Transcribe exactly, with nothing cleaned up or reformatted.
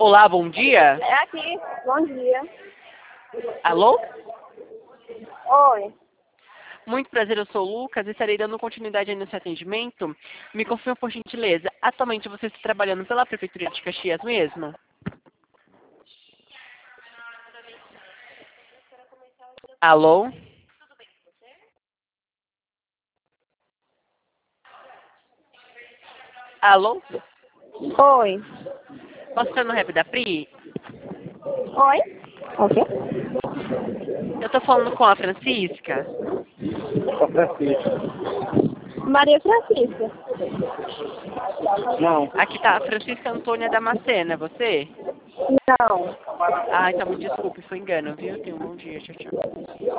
Olá, bom dia. É aqui. Bom dia. Alô? Oi. Muito prazer, eu sou o Lucas e estarei dando continuidade aí no seu atendimento. Me confirma, por gentileza, atualmente você está trabalhando pela Prefeitura de Caxias mesmo? Alô? Alô? Oi. Posso estar no rap da Pri? Oi? Ok. Eu tô falando com a Francisca. Só Francisco. Maria Francisca. Não. Aqui tá a Francisca Antônia Damascena, é você? Não. Ah, então me desculpe, foi engano, viu? Tenha um bom dia, tchau, tchau.